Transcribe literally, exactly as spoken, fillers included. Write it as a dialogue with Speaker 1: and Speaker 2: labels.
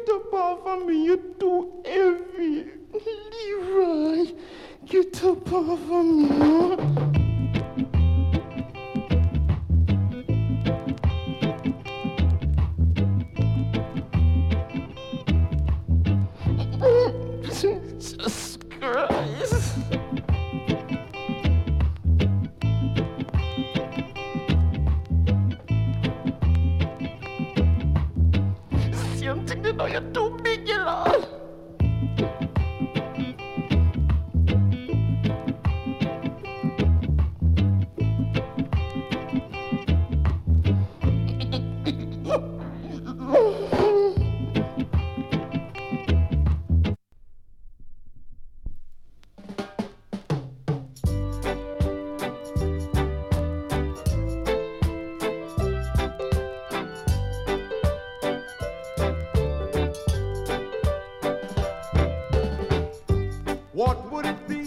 Speaker 1: get up off of me, you're too heavy. Leroy, get up off of me, huh? Jesus Christ. Same thing, you know, you're too big, you know.
Speaker 2: What would it be